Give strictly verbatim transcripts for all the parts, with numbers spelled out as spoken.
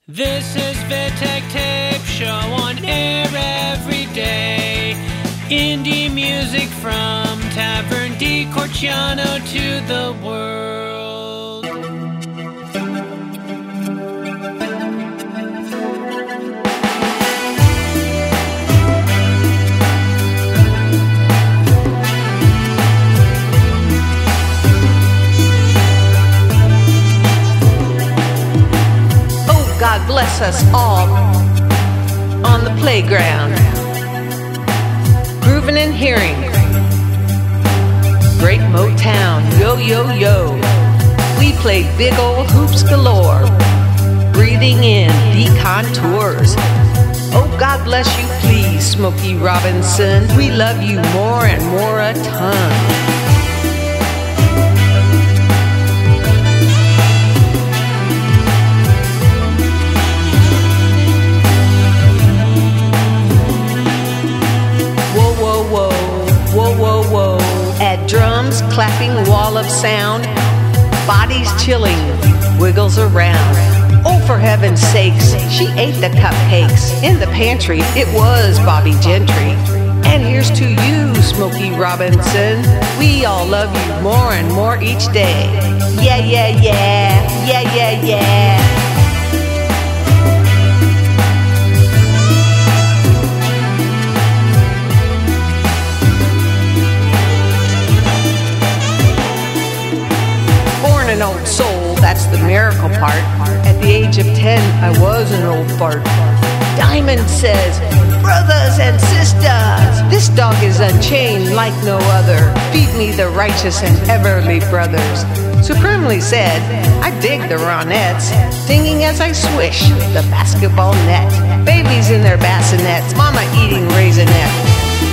This is Vitek Tape Show on air every day. Indie music from Tavern di Corciano to the world. Oh, God bless us all on the playground. Grooving and hearing great Motown, yo yo yo. We played big old hoops galore, breathing in deep contours. Oh, God bless you, please, Smokey Robinson. We love you more and more a ton. Whoa, whoa, whoa. At drums, clapping wall of sound, bodies chilling, wiggles around. Oh, for heaven's sakes, she ate the cupcakes. In the pantry, it was Bobby Gentry. And here's to you, Smokey Robinson. We all love you more and more each day. Yeah, yeah, yeah, yeah, yeah, yeah. An old soul, that's the miracle part. At the age of ten, I was an old fart. Diamond says, brothers and sisters, this dog is unchained like no other. Feed me the righteous and Everly Brothers. Supremely said, I dig the Ronettes, singing as I swish the basketball net. Babies in their bassinets, mama eating raisinette.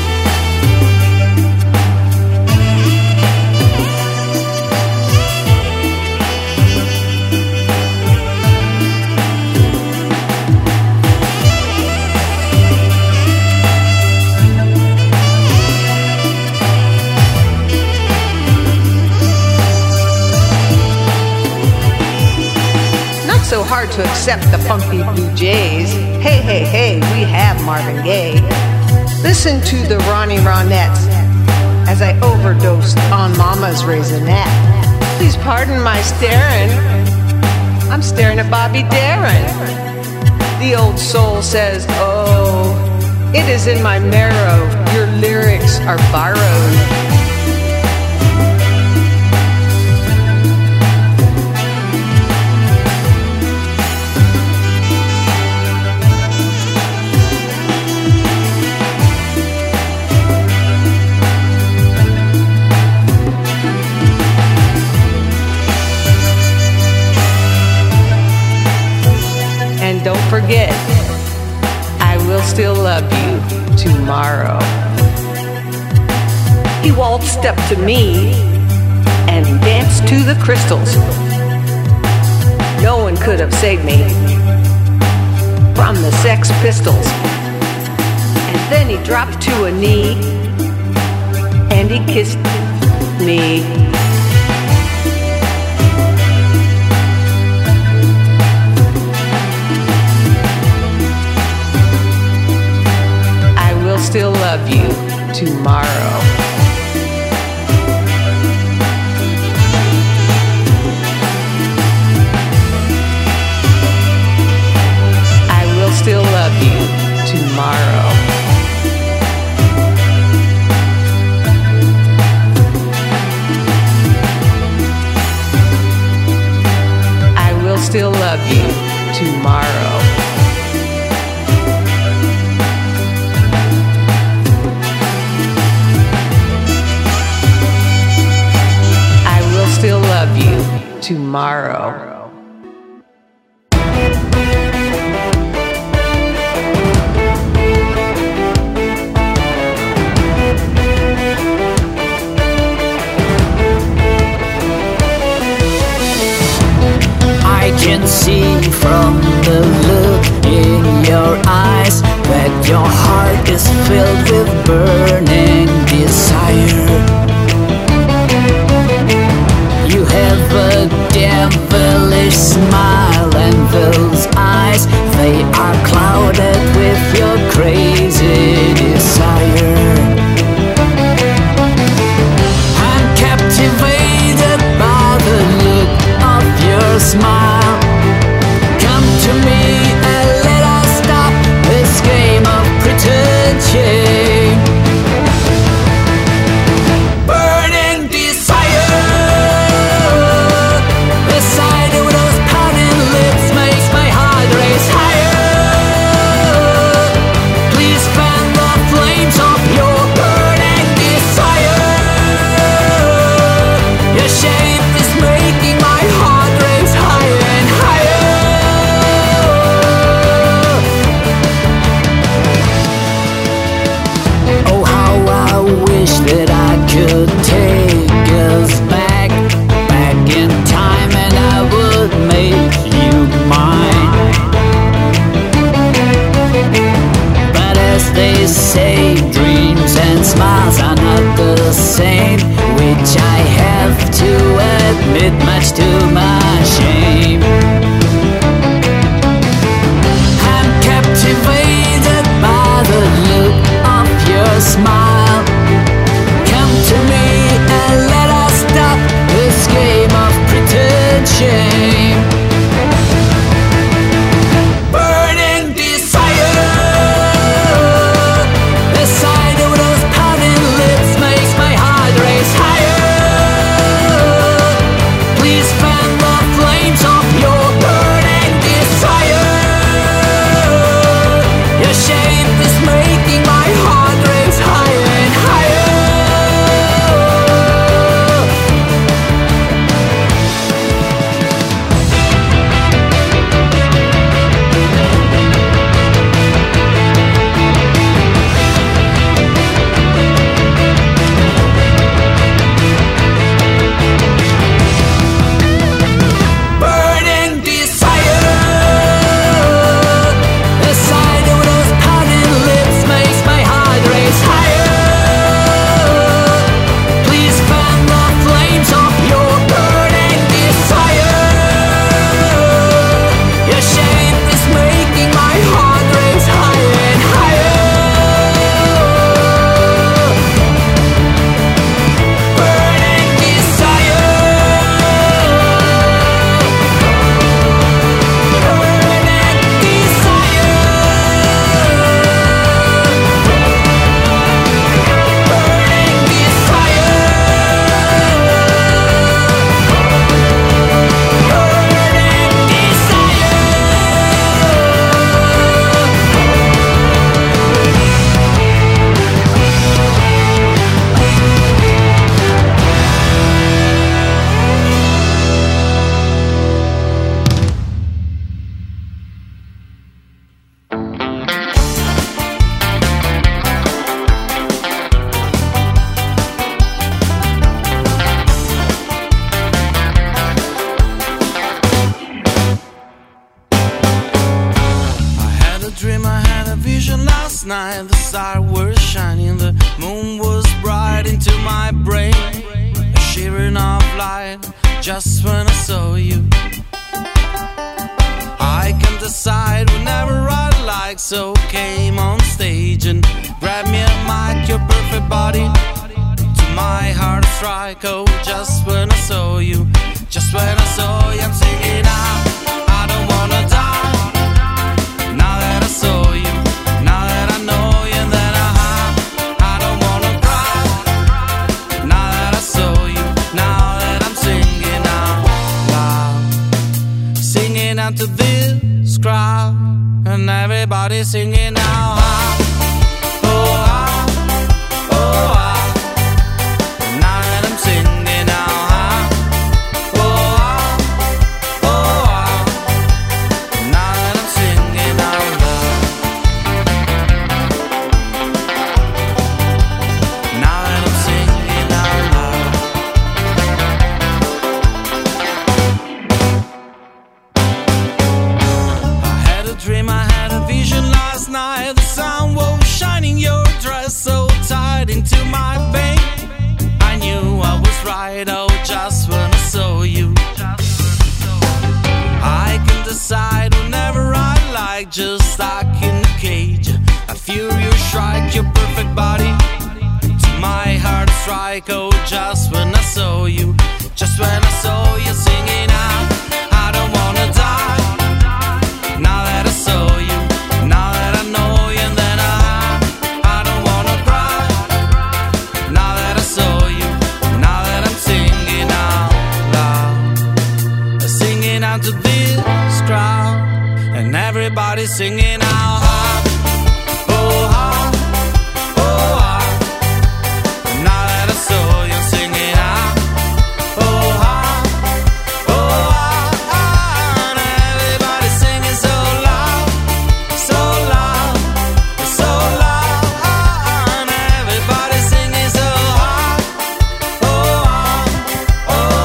So hard to accept the funky Blue Jays. Hey, hey, hey, we have Marvin Gaye. Listen to the Ronnie Ronettes as I overdosed on Mama's Raisinette. Please pardon my staring. I'm staring at Bobby Darin. The old soul says, oh, it is in my marrow. Your lyrics are borrowed. Don't forget, I will still love you tomorrow. He waltzed up to me and danced to the crystals. No one could have saved me from the Sex Pistols. And then he dropped to a knee and he kissed me. Still love you tomorrow. I will still love you tomorrow. I will still love you tomorrow. Still love you tomorrow. I can see from the look in your eyes that your heart is filled with burning desire. You have a devilish smile and those eyes a dream, I had a vision last night. The stars were shining, the moon was bright into my brain. A shivering of light just when I saw you. I can't decide whenever I like, so came on stage and grabbed me a mic. Your perfect body to my heart strike. Oh, just when I saw you, just when I saw you, I'm singing out. I don't wanna die. Now that I saw you, now that I know you, then I I don't wanna cry. Now that I saw you, now that I'm singing out loud, singing out to this crowd, and everybody singing out. Oh, ah, oh, ah. Now that I'm singing out. Oh, ah, oh, ah. Now that I'm singing out loud. Now that I'm singing out loud. I had a dream, I had a vision last night. The sun was shining, your dress so tight into my vein. I knew I was right, oh, just when I saw you. I can decide whenever I like, just stuck in a cage. I feel you strike, your perfect body to my heart strike. Oh, just when I saw you, just when I saw you singing out. I don't wanna die. Now that I saw you, now that I know you, and then I I don't wanna cry. Now that I saw you, now that I'm singing out loud, singing out to this crowd, and everybody singing out. Oh, ah, oh, ah. Now that I saw you singing out. Oh, ah, oh, ah, ah. And everybody singing so loud, so loud, so loud. And everybody singing so high. Oh, ah, oh.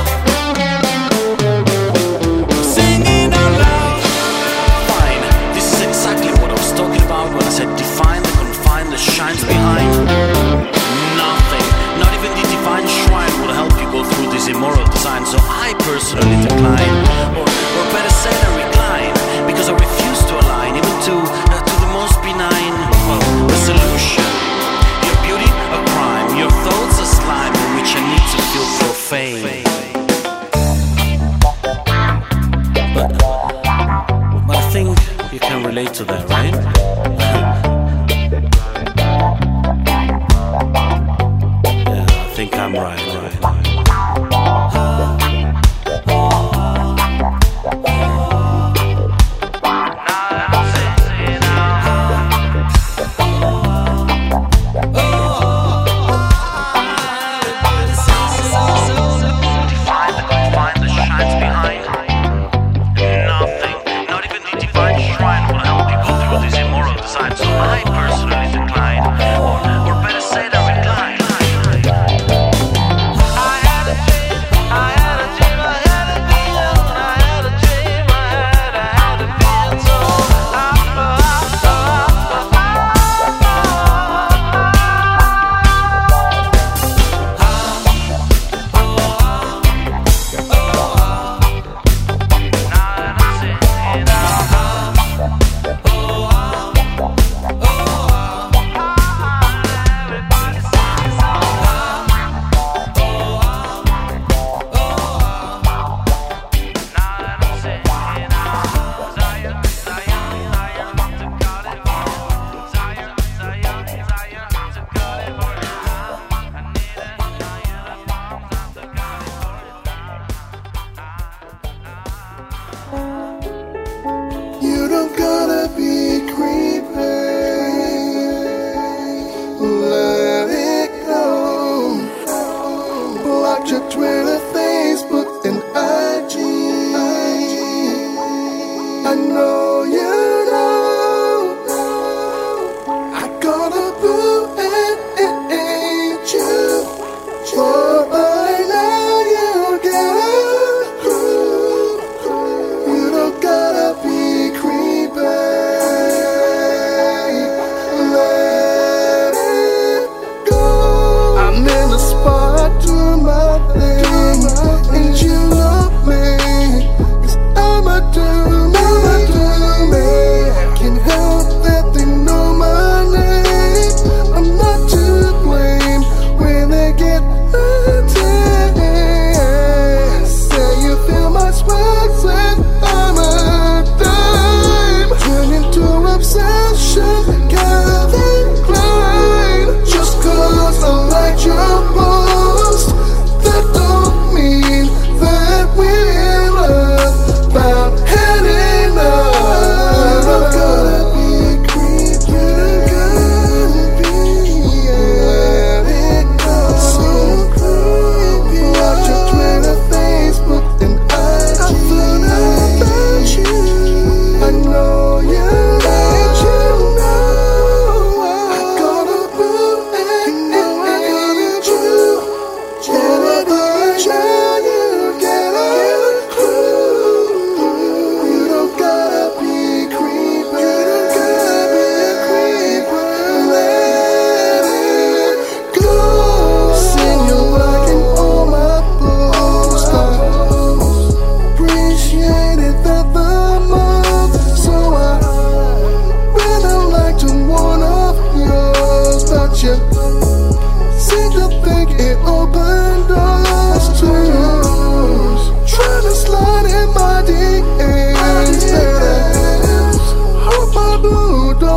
Singing out loud. Fine, this is exactly what I was talking about when I said define the confine that shines behind. Nothing, not even the divine shrine will help you go through this immoral design. So I personally decline, or, or better said, I recline, because I refuse to align even to uh, to the most benign, well, resolution. Your beauty a crime, your thoughts a slime in which I need to feel profane. But, but I think you can relate to that, right? Yeah, I think I'm right, right, right. You don't gotta be creepy.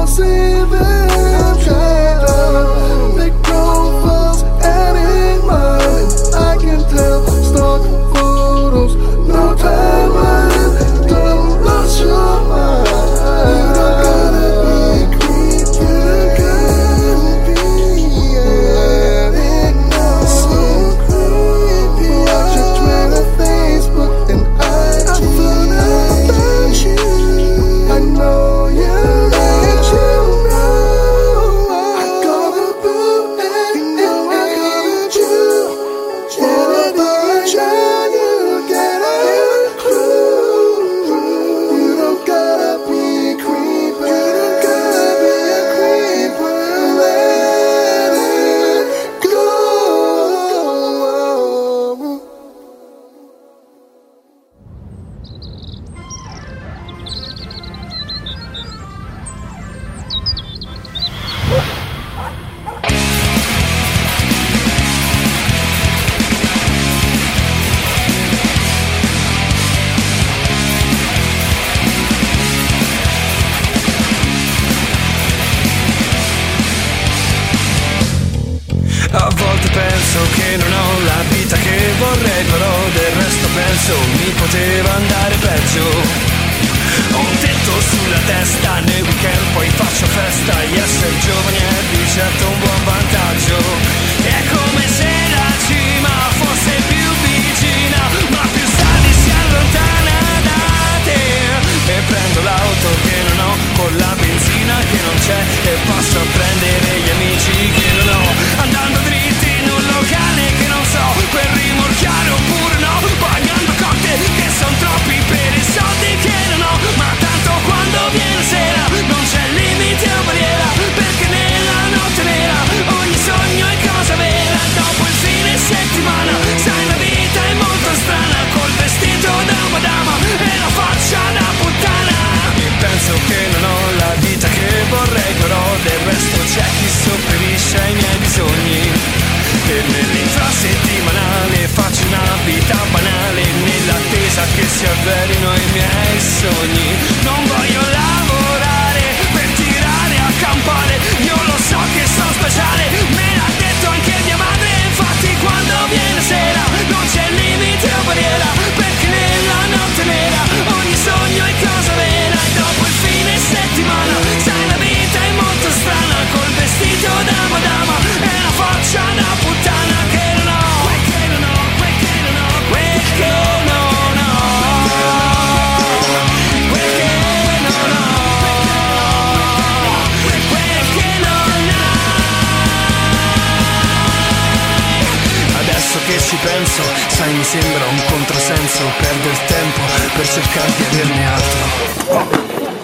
impulsive and traitor. Big profiles, adding mine. I can tell, stock photos, no timeline. Don't lose your mind. You don't gotta be creepy, you gotta be, yeah. So creepy, watch your Twitter, Facebook, and I G. I found out about you. I know you, and you know I gotta boo and I got you. Whatever I try, you get a clue. You don't gotta be creepy, you don't gotta be a creeper. Let it go. A volte penso che non ho la vita che vorrei, però del resto penso mi poteva andare peggio. Ho un tetto sulla testa, nei weekend poi faccio festa, e essere giovani è di certo un buon vantaggio. È come se la cima fosse più vicina, ma più sali si allontana da te. E prendo l'auto che non ho, con la benzina che non c'è, e passo a prendere gli amici che non ho, andando dritti in un locale che non so, per rimorchiare oppure no, pagando cocktail che son troppi per i soldi che non ho. Ma tanto quando viene sera non c'è limite o barriera, perché nella notte nera ogni sogno è cosa vera. Dopo il fine settimana sai la vita è molto strana, col vestito da madama e la faccia da puttana. E penso che non ho la vita che vorrei, però del resto c'è chi sopperisce ai miei bisogni. E nell'infrasettimanale faccio una vita banale, nell'attesa che si avverino i miei sogni. Non voglio lavorare per tirare a campare, io lo so che sono speciale, me l'ha detto anche mia madre. Infatti quando viene sera non c'è limite o barriera, perché nella notte nera ogni sogno è cosa vera. E dopo il fine settimana sai la vita è molto strana, col vestito da madama e la faccia da puttana che non ho, quel che non ho, quel che non ho, quel che non ho, quel che non ho, quel che non hai. Adesso che ci penso, sai, mi sembra un controsenso perdere il tempo per cercare di averne altro.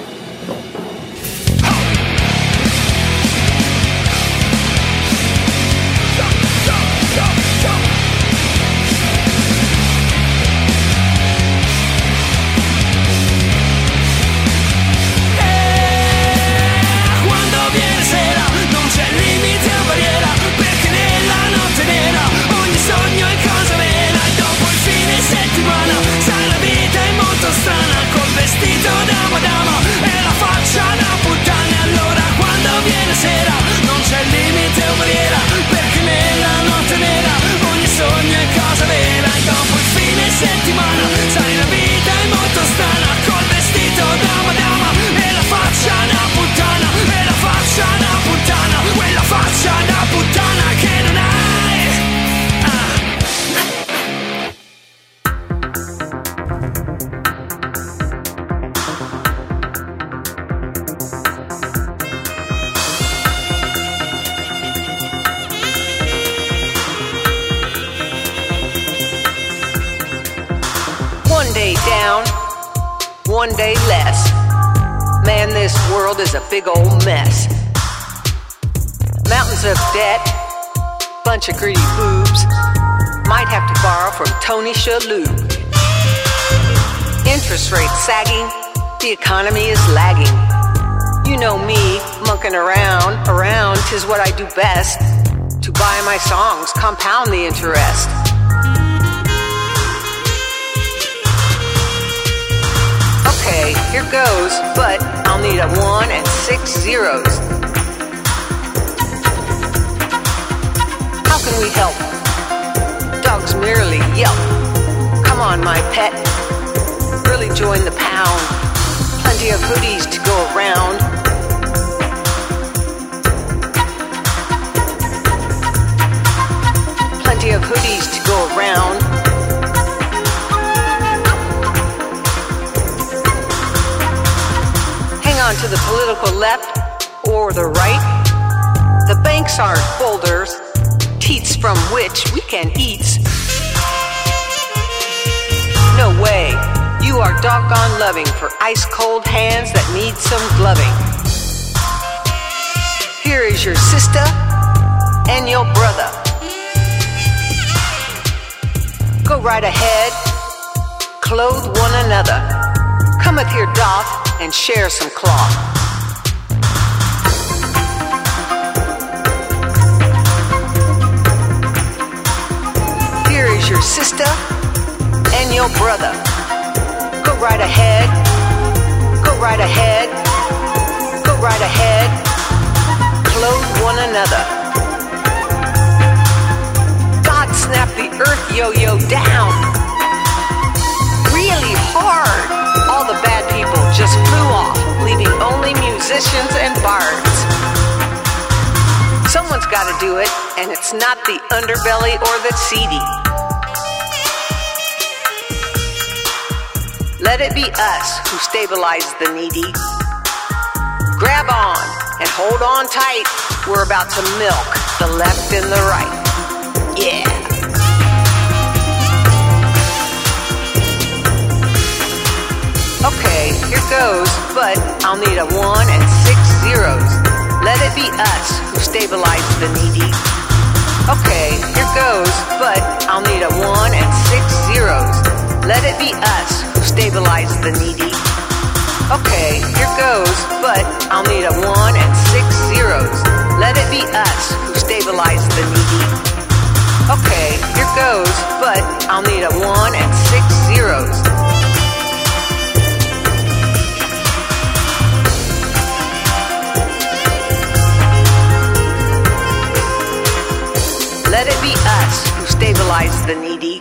Strana, col vestito da madama e la faccia da puttana. Allora quando viene sera non c'è limite o barriera, perché nella notte nera ogni sogno è cosa vera. E dopo il fine settimana sai la vita è molto strana, col vestito da madama e la faccia da puttana, e la faccia da puttana, quella faccia da puttana che non hai. Ah. One day down, one day less. Man, this world is a big old mess. Mountains of debt, bunch of greedy boobs. Might have to borrow from Tony Shalhoub. Interest rates sagging, the economy is lagging. You know me, monkeying around, around, 'tis what I do best. To buy my songs, compound the interest. Okay, here goes, but I'll need a one and six zeros. How can we help? Dogs merely yelp. Come on, my pet, really join the pound. Plenty of hoodies to go around. Plenty of hoodies to go around. Hang on to the political left or the right. The banks aren't folders, teats from which we can eat. No way, you are doggone loving for ice cold hands that need some gloving. Here is your sister and your brother. Go right ahead, clothe one another. Cometh here doth and share some cloth. Here is your sister and your brother. Go right ahead, go right ahead, go right ahead, clothe one another. God snap the earth yo-yo down really hard. All the bad people just flew off, leaving only musicians and bards. Someone's got to do it, and it's not the underbelly or the seedy. Let it be us who stabilize the needy. Grab on and hold on tight. We're about to milk the left and the right. Yeah. Okay, here goes, but I'll need a one and six zeros. Let it be us who stabilize the needy. Okay, here goes, but I'll need a one and six zeros. Let it be us who stabilize the needy. Okay, here goes, but I'll need a one and six zeros. Let it be us who stabilize the needy. Okay, here goes, but I'll need a one and six zeros. Let it be us who stabilize the needy.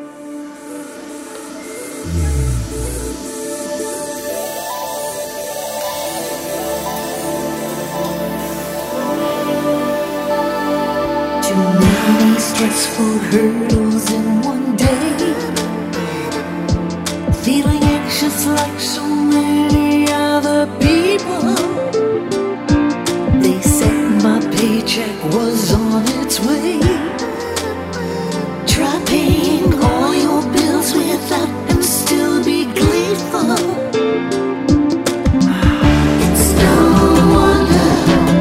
Too many stressful hurdles in one day. Feeling anxious like so many other people. They said my paycheck was on its way. Try paying all your bills without and still be gleeful. It's no wonder.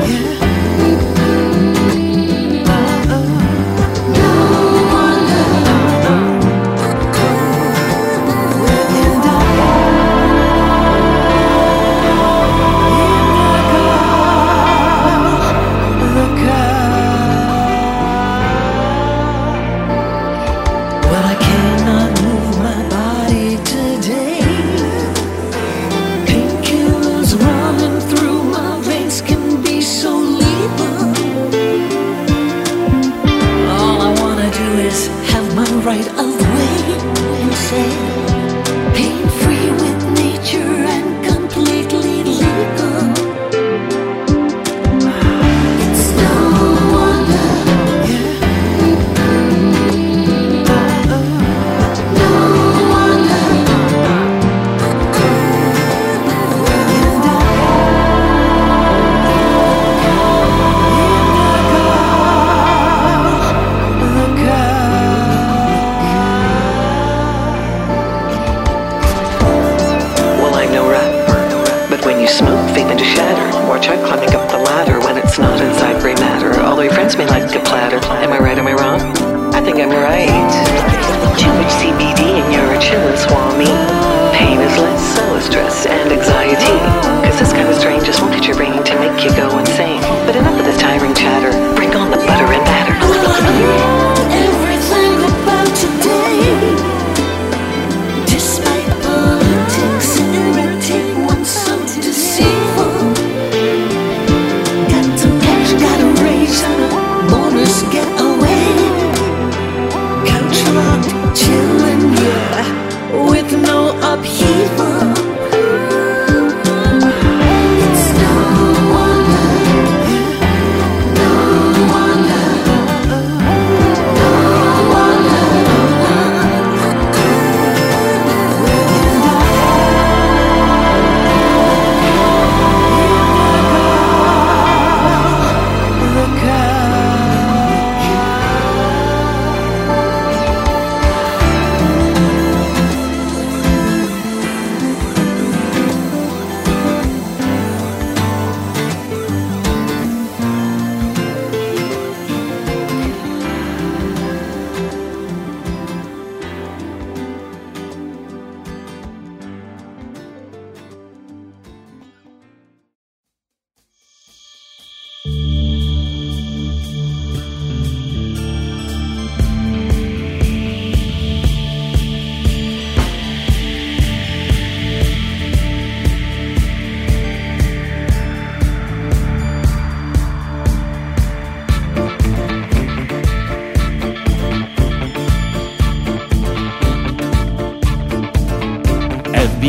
Right of way and say, pain free with nature and completely legal. It's no wonder, no wonder. Smoke, vape into shatter. Watch out climbing up the ladder when it's not inside gray matter. Although your friends may like a platter. Am I right, am I wrong? I think I'm right. Too much C B D and you're a chillin' swami. Pain is less, so is stress and anxiety. Cause this kind of strain just won't hit your brain to make you go insane. But enough of this tiring chatter. Bring on the butter and batter. Everything about today, despite politics and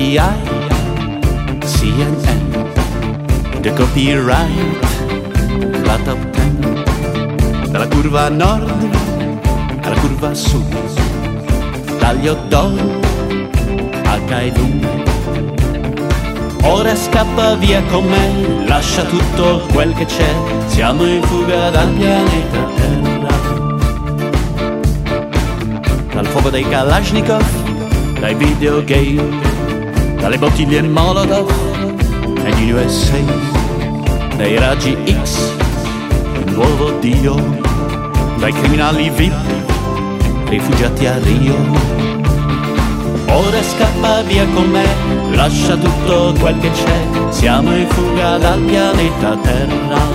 T I, C N N, The Copyright, la top ten, dalla curva nord alla curva sud, dagli hot dog al Kaidun. Ora scappa via con me, lascia tutto quel che c'è, siamo in fuga dal pianeta Terra. Dal fuoco dei Kalashnikov, dai videogame, dalle bottiglie Molotov negli U S A, dai raggi X, il nuovo Dio, dai criminali V I P, rifugiati a Rio. Ora scappa via con me, lascia tutto quel che c'è, siamo in fuga dal pianeta Terra.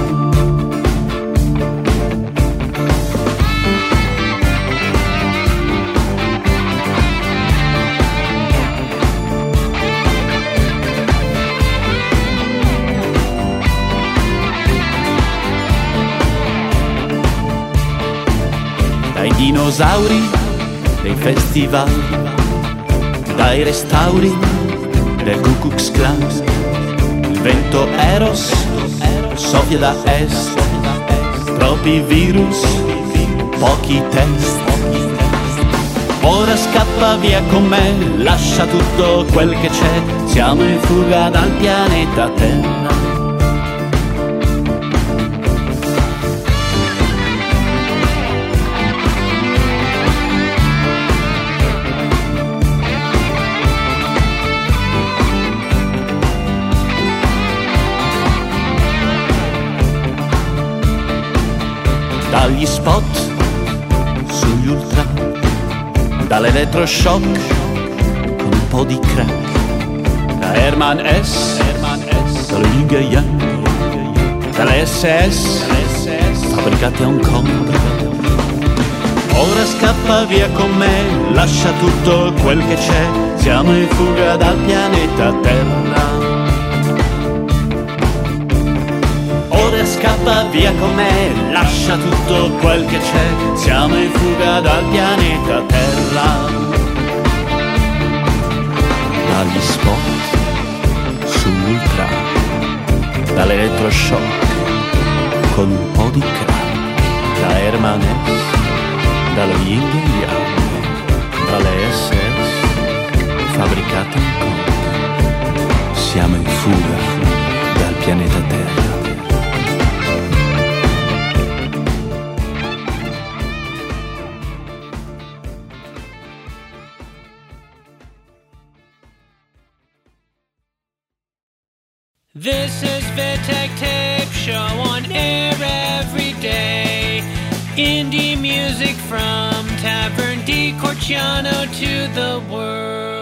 Dai dinosauri, dei festival, dai restauri del Ku Klux Klan, il vento Eros soffia da est, troppi virus, pochi test. Ora scappa via con me, lascia tutto quel che c'è, siamo in fuga dal pianeta Terra. Dagli spot sugli ultra, dall'elettroshock con un po' di crack, da Herman S, dallo Yin e Yang, dalle S S fabbricate a Hong Kong. Ora scappa via con me, lascia tutto quel che c'è, siamo in fuga dal pianeta Terra. Ora scappa via con me, lascia tutto quel che c'è, siamo in fuga dal pianeta Terra. Dagli spot sull'ultra, dall'elettroshock con un po' di crack, da Herman S, dallo Yin e Yang, dalle S S fabbricate in Kong. Siamo in fuga dal pianeta Terra. This is Vittek Tape Show on air every day. Indie music from Tavern di Corciano to the world.